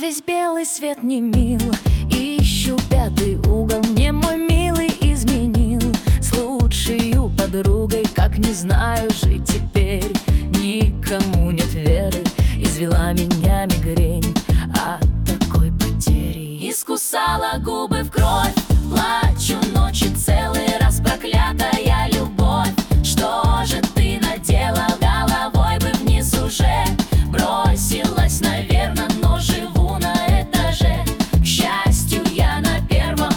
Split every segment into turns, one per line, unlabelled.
весь белый свет не мил. Ищу пятый угол, мне мой милый изменил. С лучшею подругой, как не знаю жить теперь. Никому нет веры, извела меня мигрень от такой потери. Искусала губы в кровь, плачу ночи целый раз, проклятая любовь. Что же ты надела, головой бы вниз уже бросилась, наверно, но живу на этаже. К счастью, я на первом.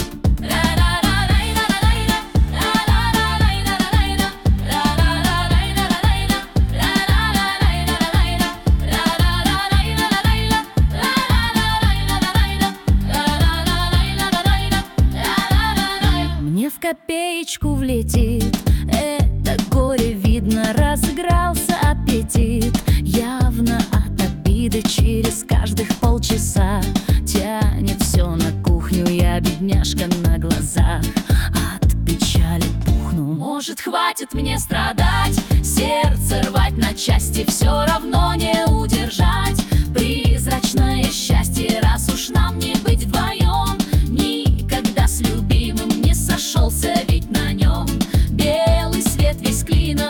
Мне в копеечку влетит это горе, видно, разыгрался аппетит. Явно от обиды через каждых полчаса тянет все на кухню, я бедняжка на глазах от печали пухну. Может, хватит мне страдать, сердце рвать на части, все равно не удержать призрачное счастье, раз уж нам не быть вдвоем. Никогда с любимым не сошелся, ведь на нем белый свет весь клином.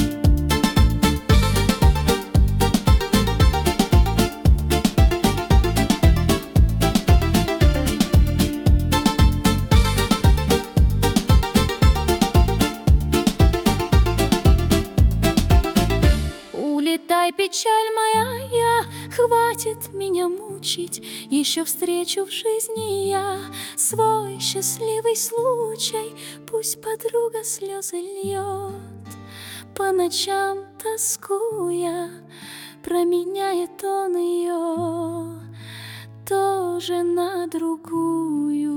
Улетай, печаль моя, хватит меня мучить. Еще встречу в жизни я свой счастливый случай. Пусть подруга слезы льет, по ночам тоскуя, променяет он ее тоже на другую.